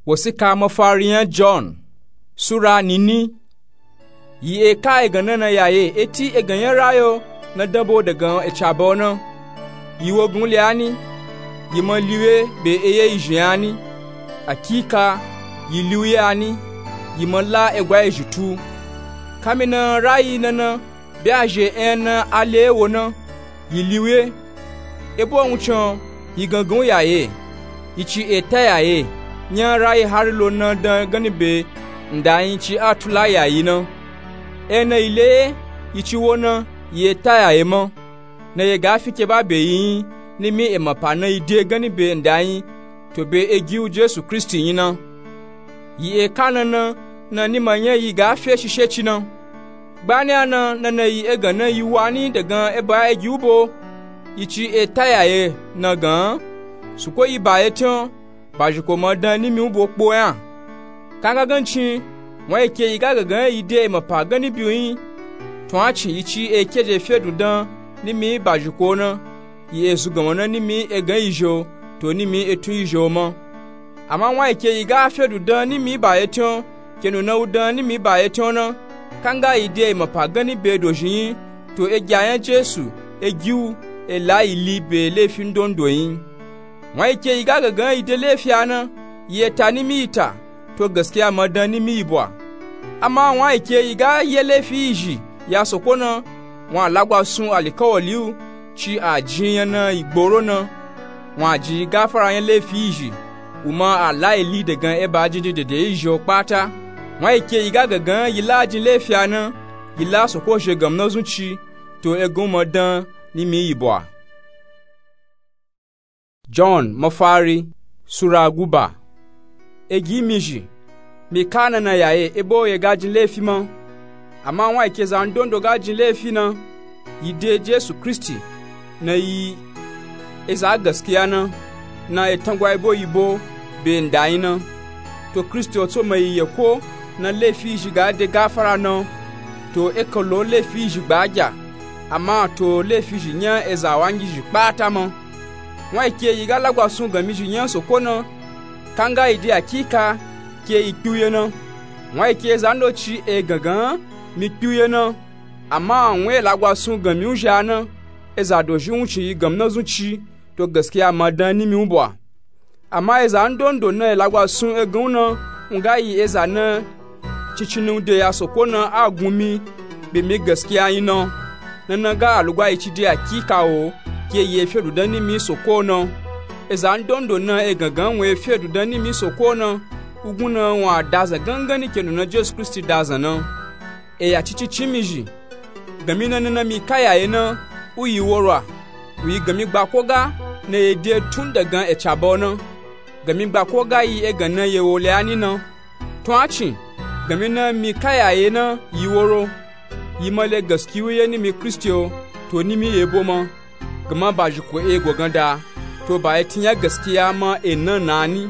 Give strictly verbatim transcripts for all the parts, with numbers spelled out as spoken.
Wasika mafariyan John Sura nini yi e ka e gana na yaye eti e ganyen rayo na dabo daga e chabona yi wogun liani yi man liwe be eye ijiani akika yi liwe ani yi man la e gwa e jitu kamina rayi nana be aje en ale wona yi liwe ebo nwuchon yi gangun yaye yi chi eta yaye nya rayi harlo na da ganibe ndayin chi atula yayi na ena ile yi chi wona yi eta yaye mo na ye gafi ke ba be yin ni mi e mapa na ide ganibe ndayin to be egiu Jesu Kristi yin na yi e kanana na ni manya yi gafi shishe chi na gbani ana na na yi e gana yi wani daga e ba egiu bo yi chi eta yaye na gan suko yi ba etion ba jiko madan ni mi ubo po ya kanga ganchi won eke yi gaga gan ide ma pa gani biyin to achi yi chi eke je fedu dan ni mi ba jiko na yi esu gamona ni mi e gan ijo to ni mi etu ijo mo ama won eke yi ga fedu dan ni mi ba etion kenu na udan ni mi ba etion na kanga ide ma pa gani be dojin to e gyan Jesu e giu e la ili be le fin dondo yin wai ke yi gaga gan ide lefiya na yi ta ni mi ta to gaskiya madan ni mi bwa amma wai ke yi ga ye lefi ji ya soko na wa lagwa sun alikawaliu chi a jiyan na igboro na wa ji gafara yan lefi ji uma ala ili de gan e ba jiji de de ijo pata wai ke yi gaga gan yi la jin lefiya na yi la soko je gam na zunchi to egun madan ni mi bwa. John mafari Sura guba egi miji mi kana na yaye ebo ye gajin lefi ma amma wa ke zan dondo gajin lefi na yide Jesu Kristi na yi eza gaskiya na na etangwa ebo yibo be ndai na to Kristi oto mai yeko na lefi jiga de gafara na to ekolo lefi jigbaja amma to lefi jinya eza wangi jipata ma wai ke yi galagwa sun ga miji nyan sokona kanga idi akika ke ituye na wai ke zando chi e gagan mi tuye na amma wai lagwa sun ga mi uja na e za do ji unchi gam na zunchi to gaskiya madani mi ubwa amma e za ndondo na e lagwa sun e guna nga yi e za na chichinu de ya sokona agumi be mi gaskiya yin na na ga alugwa ichi de akika o ke ye fedu dani mi sokono ezan dondo na e gangan we fedu dani mi sokono uguna wa daza gangani kenu na Jesus Christ daza na e ya chichi chimiji gamina na mi kaya ena uyi worwa wi gami gba koga na e de tun daga e chabona gami gba koga yi e ganna ye wole ani na to achi gamina mi kaya ena yi woro yi male gaskiwe ni mi Kristo to ni mi yebo ma gama ba ji ko e goganda to ba ya tinya gaskiya ma e nan nani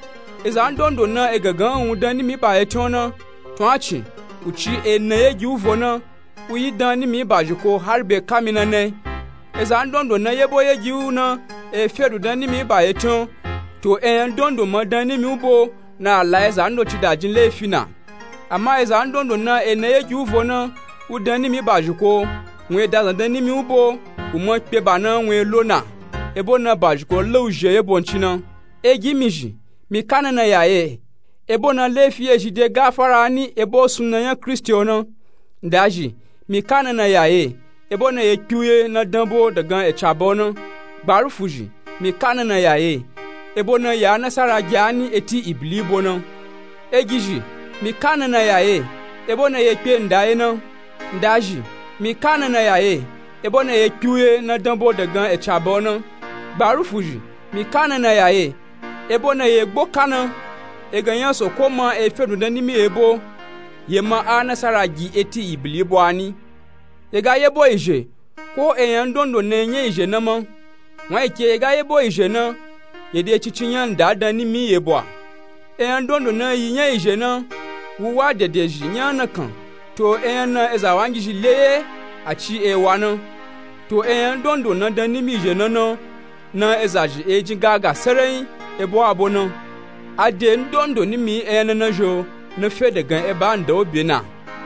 izan dondo na e gagan wudan ni mi ba ya tona to achi uchi e na ye juvo na uyi dan ni mi ba ji ko harbe kamina ne izan dondo na yebo ye jiu na e fedu dan ni mi ba ya ton to e dondo ma dan ni mi ubo na la izan do ti da jin le fina amma izan dondo na e na ye juvo na udan ni mi ba ji ko nwe da dan ni mi ubo umo pe bana nwe lona ebo na bajko louje ebo nchina egi miji mi kana na yaye ebo na lefi ejide gafara ni ebo sunna ya Kristiano ndaji mi kana na yaye ebo na yetuye na dambo daga e chabona barufuji mi kana na yaye ebo na ya nasara jani eti iblibo na egiji mi kana na yaye ebo na yepe ndaye na ndaji mi kana na yaye ebo na ye kyuye na dambo daga e chabona barufuji mi kana na yaye ebo na ye gbokana e ganyan so koma e fedu da ni mi ebo ye ma anasara gi eti iblibo ani ye ga yebo ije ko e yan dondo na enye ije na ma wa ke ye ga yebo ije na ye de chichinyan dada ni mi yebo e yan dondo na yinya ije na wuwa de de jinya na kan to e yan na ezawangi jile achi e wana to en dondo na dani mi je nano na ezaji e jingaga serei ebo abono ade ndondo ni mi ene na jo na fe de gan e ba ndo bi na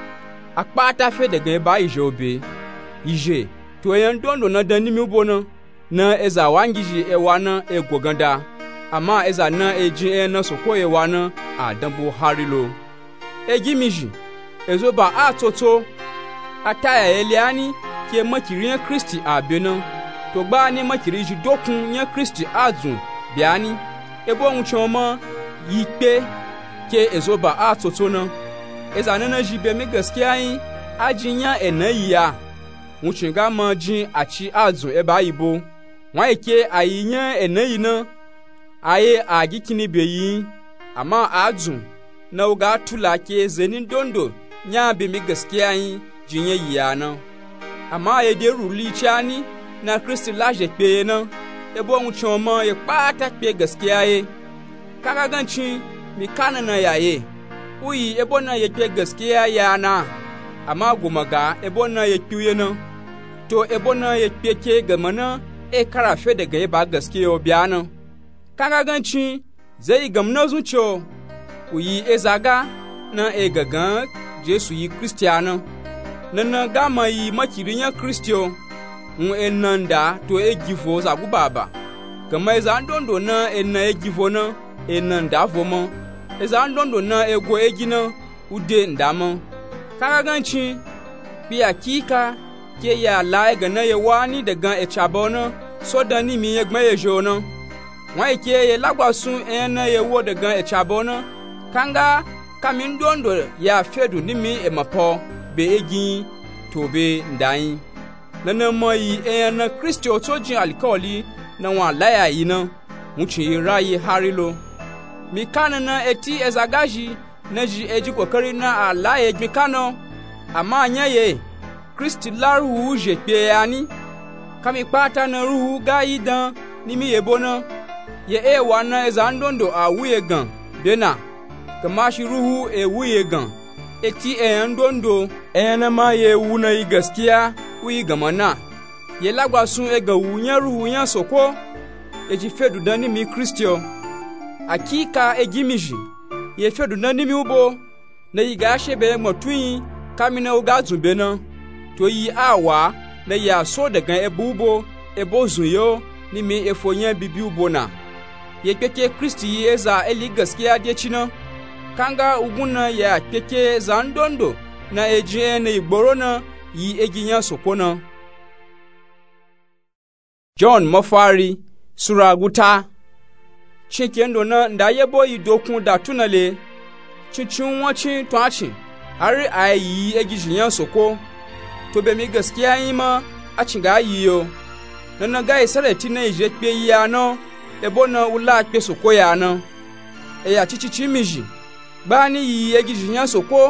akpata fe de gan e ba ijo bi ije to e ndondo na dan ni mi bo na na eza wangiji e wana e goganda ama eza na eji e na soko e wana adambo harilo egi miji ezo ba atoto ataya eliani ke makiri ya Kristi abena to gba ni makiri ji dokun ya Kristi azun biani ebo nwchoma yipe ke ezo ba atoto na eza na na jibe me gaskiya yin ajinya enayiya nwchinga ma jin achi azun e ba ibo wa eke ayinya enayi na aye agikini beyi ama azun na uga tula ke zenin dondo nya be me gaskiya yin jinya yiyana ama ye de ruli chani na Kristi laje pe na ebo nwchoma ye pata pe gaskiya ye kaga ganci mi kana na yaye uyi ebo na ye pe gaskiya yana ama gumaga ebo na ye piye na to ebo na ye pe ke gamana e kara fe daga ye ba gaskiya obiana kaga ganci zai gamna zuciyo uyi ezaga na e gagan Jesu yi Kristiana nana gama yi makirinya Kristiyo un enanda to e gifo za gubaba kama eza ndondo na ena e gifo na enanda voma eza ndondo na ego egina ude ndama kaga ganci bi akika ke ya la ga na ye wani daga e chabona so dani mi yegma ye jona wa ke ye lagwasun ena ye wo daga e chabona kanga kamin dondo ya fedu nimi e mapo be egi to be ndai nana mai e na Kristi otoji alkoli na wa laya ina muchi rayi harilo mikana na eti ezagaji na ji eji kokari na alaye mikano ama nyaye Kristi laru je pe ani kami pata na ruhu gaidan nimi yebona ye e wana ezandondo awuye gan bena kamashi ruhu e wuye gan eti e ndondo e na ma ye wuna yi gaskiya wi gamana ye lagwasun e ga wunya ruhu nya soko e ji fedu dani mi Kristiyo akika e gimiji ye fedu dani mi ubo na yi ga shebe motui kamina uga zubena to yi awa na ya so daga e bubo e bozuyo ni mi efonya bibi ubo na ye keke Kristi yi eza eli gaskiya de china kanga uguna ya keke zandondo na eji na igboro na yi eginya sokona. John Mofari Sura guta chikendo na ndayebo idokun da tunale chichun wacin twachi ari ayi eginya soko to be mi gaskiya yi ma a cinga yiyo nana ga isareti na ije pe ya no ebo na ula pe soko ya no e ya chichichi miji bani yi eginya soko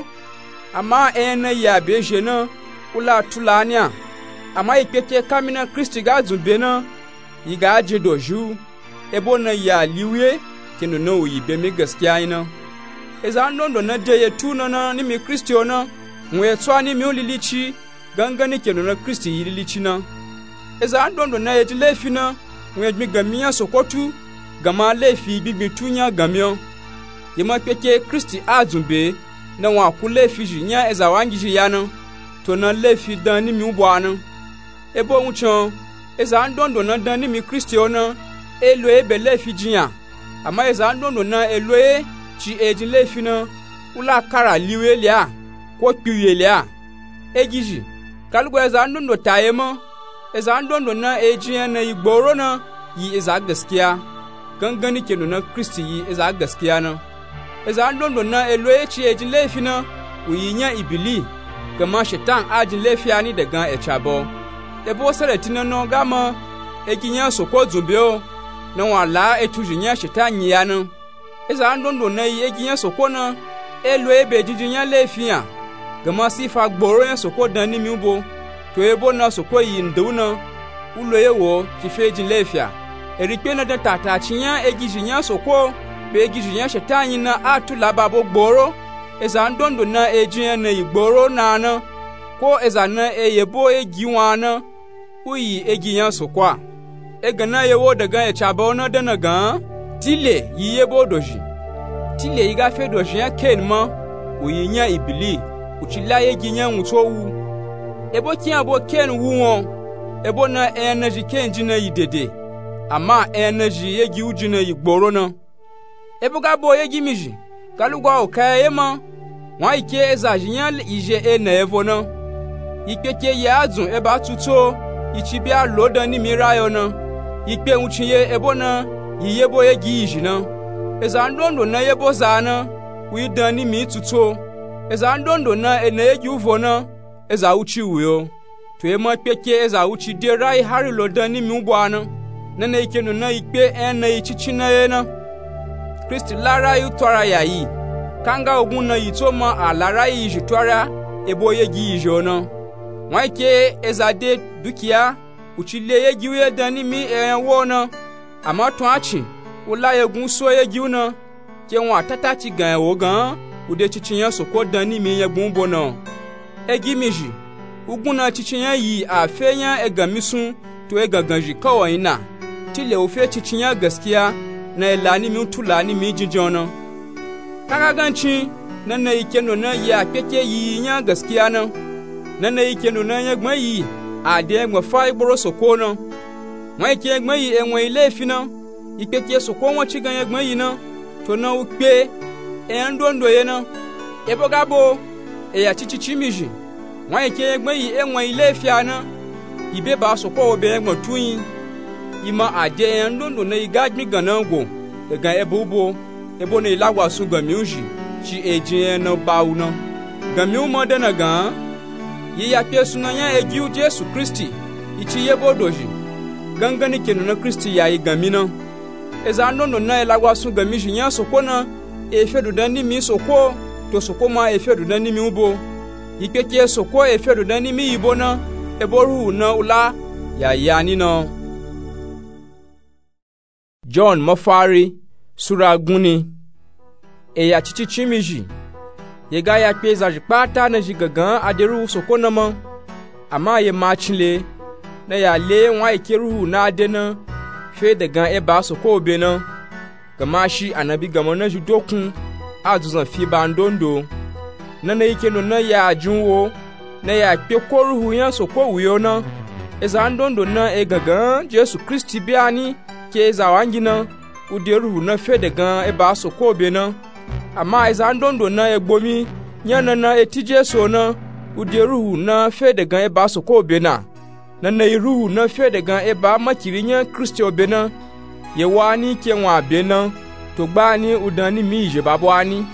ama ena ya beje na ula tulania ama ikeke kamina Kristi ga zumbe na yiga je doju ebo na ya liwe kendo no yi be mi gaskiya ina eza ndondo na de ye tu na ni mi Kristiyo na nwe twa ni mi olilichi gangani kendo na Kristi yililichi na eza ndondo na ye lefi na nwe mi gamia sokotu gama lefi bibi tunya gamio yema keke Kristi azumbe na wa ku lefi jinya eza wangiji yana to na lefi dan ni mi ubwana ebo nwucho eza ndondo na dan ni mi Kristiyo na elo ebe lefi jinya ama eza ndondo na elo e chi eji lefi na ula kara liwe lia ko piye lia egiji kalgo eza ndondo tayema eza ndondo na eji na igboro na yi eza gaskiya gangani kenu na Kristi yi eza gaskiya na eza ndondo na elo e chi eji lefi na uyinya ibili gama shetan ajin lefi ani daga echabo ebo sareti na no gama eginya soko zumbeo na wala etujinya shetan yana eza ndondo na yi eginya soko na elo ebe jijinya lefiya gama sifa gboro ya soko dani mi ubo to ebo na soko yi nduna ulo yewo tifeji lefiya erikpe na da tata chinya egijinya soko be egijinya shetan na atula babo gboro eza ndondo na ejinya na igboro na na ko eza na eyebo egiwana uyi eginya sokwa egana yewo daga echaba ona dana ga dile yiyebo doji tile iga fe do jian ken mo uyinya ibili uchila ye ginya nto wu ebo kian bo ken wu won ebo na energy ken jina yidede ama energy ye gi ujina yigboro na ebo ga bo ye gi miji galugwa okaye mo wa ike eza jian ije e na evo na ikeke ya azun e ba tuto ichibia lodan ni mirayo na ikpe unchiye ebo na yiyebo ye gi iji na eza ndondo na yebo za na wi dan ni mi tuto eza ndondo na ene ye gi uvo na eza uchi uyo to e ma peke eza uchi de rai hari lodan ni mi ugbo na na na ike no na ikpe en na ichichi na ye na Kristi lara yu twara ya yi kanga ogun na yito ma alara yi jitwara ebo ye gi ijo na wa ike ezade dukia uchile ye gi ye dan ni mi en wo na ama to achi ula ye gun so ye gi una ke won atata ti gan wo gan ude chichiyan soko dan ni mi ye gun bo na egi miji ugun na chichiyan yi afeyan egamisun to egaganji kawo ina tile ofe chichiyan gaskiya na elani mi tulani mi jinjona kaga ganci nan na yake no na ya keke yi nya gaskiya nan nan na yake no na ya gma yi a de gma fa igboro soko no wa yake gma yi enwe ile fi no ikeke soko won chi gan ya gma yi no to na ukpe e ndondo ye no e bogabo e ya chichichi miji wa yake gma yi enwe ile fi ana ibe ba soko obe gma tuyin ima ade ndondo na igajmi ganango ga ebubo ebo na ilagwa su gamiuji chi eje na bauna gamiu modena ga yi ya pesu na ya egiu Jesu Kristi ichi yebo doji gangani kenu na Kristi ya igamina eza ndondo na ilagwa su gamiji nya sokona efedu dani mi soko to sokoma efedu dani mi ubo ikeke soko efedu dani mi ibona eboru na ula ya yani no John Mafari Sura Guni Eya chichichi miji Yega ya peza jipata na jigagan aderu sokona ma Ama ye machile Na ya le wa ikiru na adena Fe de gan eba soko obe na Gamashi anabi gamona judokun Aduzan fi bandondo Na na ike no na ya ajunwo Na ya pekoru yan soko uyo na Eza andondo na egagan Jesu Kristi biani ke za wangina uderu na fede gan e ba soko be na ama eza ndondo na egbomi nyana na etije so na uderu na fede gan e ba soko be na na na iru na fede gan e ba makiri nya Kristo be na ye wani ke wa be na to gba ni udani mi je babo ani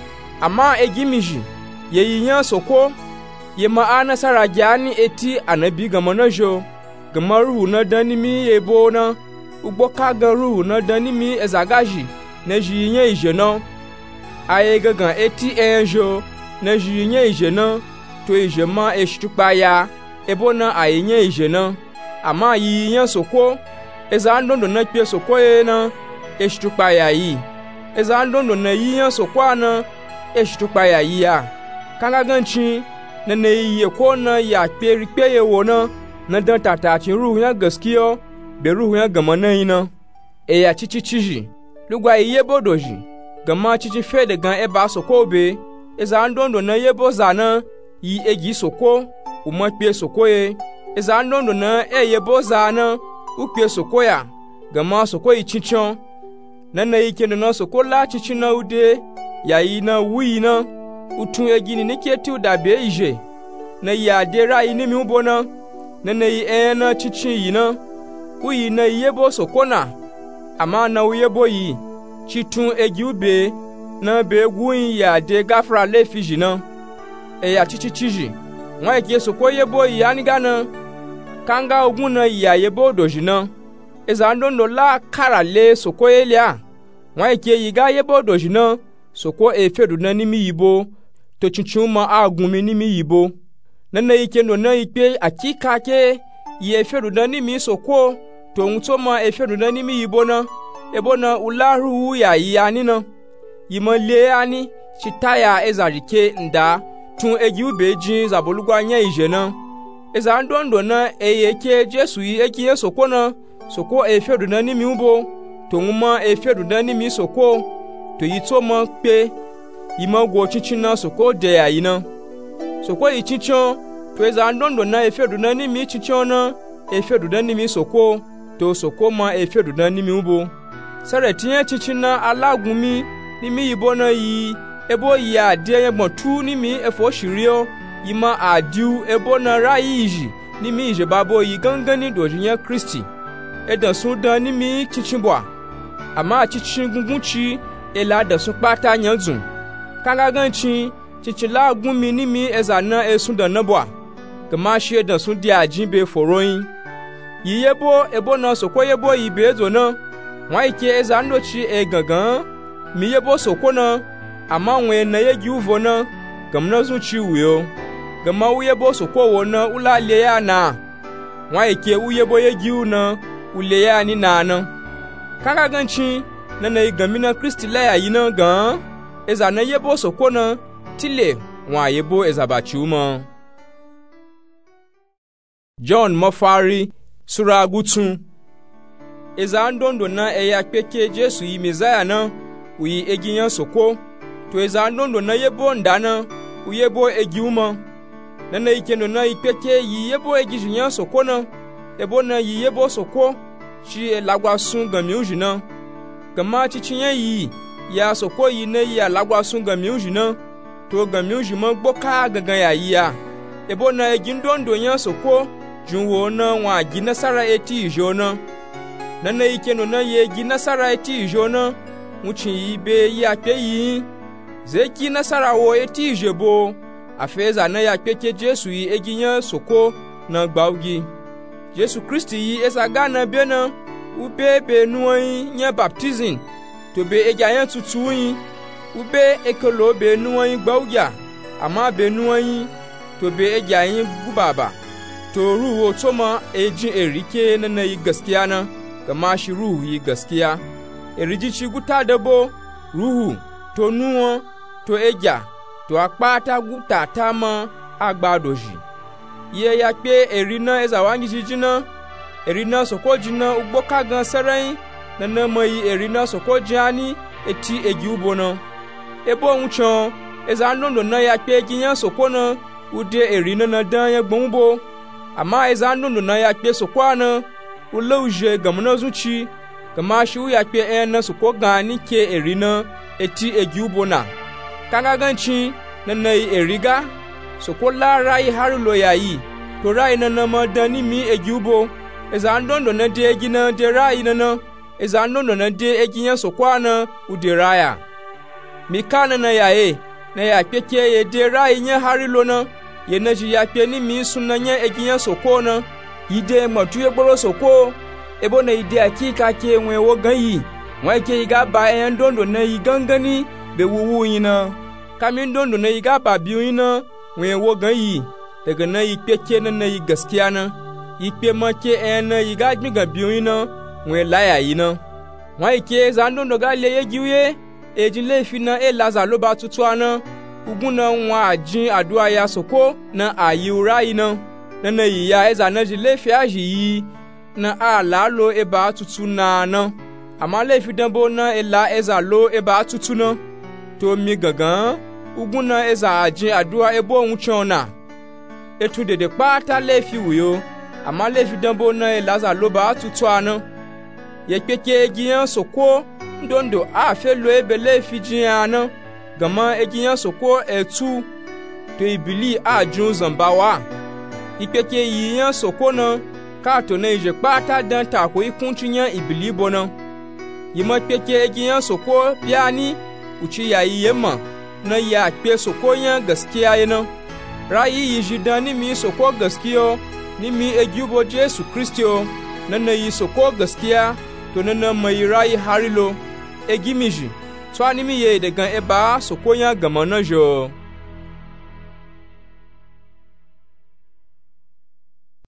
ama egimiji ye yinya soko ye ma ana sarajani eti anabi gamonajo gamaru na dani mi ebo na ugbo kagaru na dani mi ezagaji na jinye ijena aye gagan eti enjo na jinye ijena to ijema eshtupa ya ebo na ayenye ijena ama yiyen soko eza ndondo na pe soko ye na eshtupa ya yi eza ndondo na yiyen soko na eshtupa ya yi ya kanga ganchi na ne yiye ko na ya pe ripe ye wona na dan tata chin ruhu ya gaskiya be ruhu ya gama na ina e ya chichi chiji lugwa yebo doji gama chichi fe de gan e ba soko be eza ndondo na yebo zana yi egi soko uma pe soko ye eza ndondo na e yebo zana u pe soko ya gama soko yi chichon na na yike no soko la chichi na ude ya yi na wi na utun egi ni niketi udabe ije na ya dera ini mi ubona na na yi e na chichi yi na uyi na yebo sokona ama na uyebo yi chitun egi ube na be gwun ya de gafra le fiji na e ya chichi chiji wa eke soko yebo yi aniga na kanga ogun na ya yebo doji na eza ndondo la kara le soko elia wa eke yi ga yebo doji na soko efedu na nimi yibo to chichun ma agun mi nimi yibo na na ike no na ipe akika ke ye efedu na nimi soko to nto ma efedu na nimi yibo na ebo na ulahu ya yani na yima le ani chitaya ezarike nda tun egi ubeji zabolugwa nya ije na eza ndondo na eyeke Jesu yi eki soko na soko efedu na nimi ubo to nguma efedu na nimi soko to yi to mo pe yi mo go chinchin na soko de ya yi na soko yi chinchin to eza ndondo na efedu na ni mi chinchin na efedu na ni mi soko to soko ma efedu na ni mi ubo sare tiye chinchin na alagun mi ni mi yibo na yi ebo yi ade yegbon tu ni mi efo shirio yi ma adiu ebo na rayi yi ni mi je babo yi gangan ni dojinya Kristi edan sun dan ni mi chinchin bo ama chinchin gungun chi ela da sun pata yanzun kanga ganchi chinchin la gun mi ni mi ezana esun dan na bo kama shi edan sun di ajin be foroyin yi yebo ebo na soko yebo yi be zo na wa ike ezando chi e gangan mi yebo soko na ama nwe na yegi uvo na gamna zun chi uyo gama uyebo soko wo na ula le ya na wa ike uyebo yegi una ule ya ni na na kanga ganchi na na igamina Kristi la ya yina gan eza na yebo soko na tile wa yebo ezabachi uma. John Mofari sura gutun eza ndondo na eya peke Jesu yi Messiah na uyi egiyan soko to eza ndondo na yebo ndana uyebo egi uma na na ikendo na ipeke yi yebo egi jiyan soko na ebo na yi yebo soko chi elagwa sun gami ujina kama chichinye yi ya soko yi na yi alagwa sun gami ujina to gami ujima gboka gangan ya yi ya ebo na egi ndondo yan soko junwo na wa gi nasara eti ijona na na ikendo na ye gi nasara eti ijona muchin yi be ya pe yi zeki nasara wo eti ijebo afeza na ya peke Jesu yi egiyan soko na gbaugi Jesu Kristi yi esaga na be na ube be nuyi nya baptism to be egayan tutu yi ube ekolo be nuyi gbaugia ama be nuyi to be egayan gubaba to ruwo toma ejin erike na na yi gaskiya na kama shi ruhu yi gaskiya eriji ci guta dabo ruhu to nuwo to eja to akpata guta tama agbadoji ye ya pe erina ezawangi jijina erina sokojina ugboka gan serein na na mai erina sokojani eti egi ubona ebo unchon ezanondo na ya pe giyan sokona ude erina na dan ya gbonbo ama ezanondo na ya pe sokwana ulouje gamna zuchi kama shi ya pe en na sokogani ke erina eti egi ubona kanga ganchi na na eriga sokola rai harulo yayi to rai na na madani mi egiubo ezandondo na de egina de rai na na ezandondo na de eginya sokwana udiraya mikana na yae na ya peke ye de rai nya harulo na ye na ji ya pe ni mi sunna nya eginya sokona ide matu egboro soko ebo na ide akika ke enwe wo ganyi wa ke iga ba en dondo na igangani be wuwu yina kamin dondo na iga ba biyu yina we wo ganyi daga na ipeke na na yi gaskiya na ipe make en na iga gbiga biyu yina we laya yina wa ike za dondo ga le yegiwe ejin le fi na e lazaro ba tutu ana ugun na nwa ajin adua ya soko na ayiura yina na na yi ya eza na ji le fi aji yi na ala lo eba tutu na na ama le fi dambo na ela eza lo eba tutu na to mi gangan ugun na eza ajin adua ebo unchona etu dede pata le fi wuyo ama le fi dambo na ela lo ba tutu ana ye peke egiyan soko ndondo a fe lo ebe le fi jiana gama egiyan soko etu to ibili ajun zambawa ipeke yiyan soko na ka to na ije pata dan ta ko ikunchinya ibili bona yima peke egiyan soko piani uchi ya yema na ya pe soko yan gaskiya yana rayi yi jidani mi soko gaskiyo ni mi egiubo Jesu Kristo na na yi soko gaskiya to na na mai rayi harilo egimiji to ani mi ye daga eba soko yan gama na jo